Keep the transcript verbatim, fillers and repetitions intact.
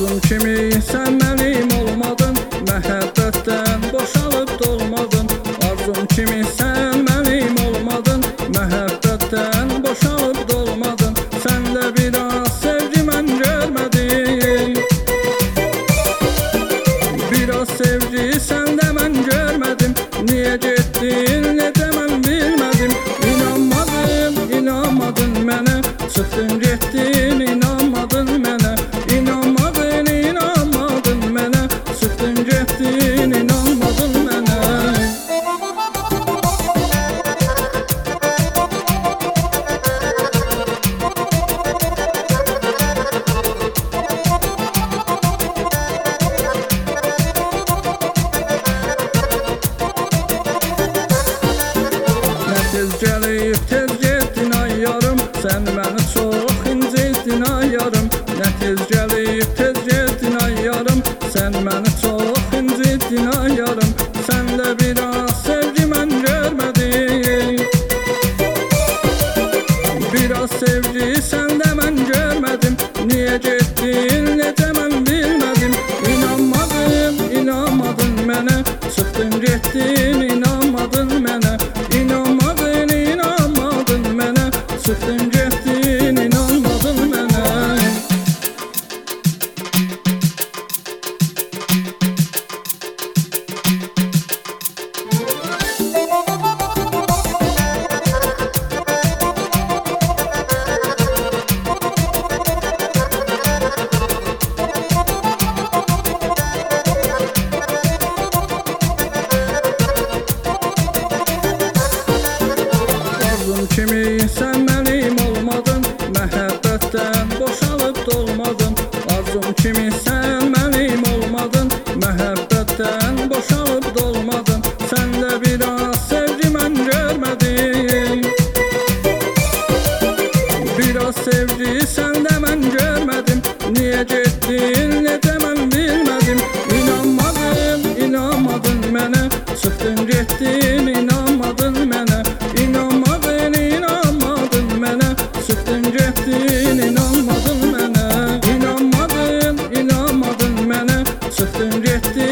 Arzum kimi sen benim olmadın, məhəbbətdən boşalıb dolmadın. Arzum kimi sen benim olmadın, məhəbbətdən boşalıb dolmadın. Sen de biraz sevgi mən görmədim, biraz sevgi sende mən görmədim. Niye getdin, necə mən bilmədim. İnanmadın, inanmadın mənə, çıxdın getdin, inanmadın mənə. İnanmadın, inanmadın mənə, çıxdın getdin, inanmadın mənə. Nə tez gəlib, tez getdin ay yarım, sən məni çox incitdin ay yarım. Nə tez gəlib, tez getdin ay yarım, sən məni çox incitdin ay yarım. Səndə biraz sevgi mən görmədim, biraz sevgi səndə mən görmədim. Niyə getdin, necə mən bilmədim. İnanmadın, inanmadın mənə, çıxdın getdin, inanmadın mənə. İnanmadın, inanmadın mənə, çıxdın getdin, inanmadın mənə. Arzum kimi sen benim olmadın, məhəbbətdən boşalıb dolmadın. Arzum kimi sen benim olmadın, məhəbbətdən boşalıb dolmadın. Səndə biraz sevgi mən görmədim, biraz sevgi səndə mən görmədim. Niyə getdin, necə mən bilmədim. İnanmadın, inanmadın mənə, çıxdın getdin, inanmadın mənə. İnanmadın, inanmadın mənə, çıxdın getdin, inanmadın mənə. İnanmadın, inanmadın mənə, çıxdın getdin.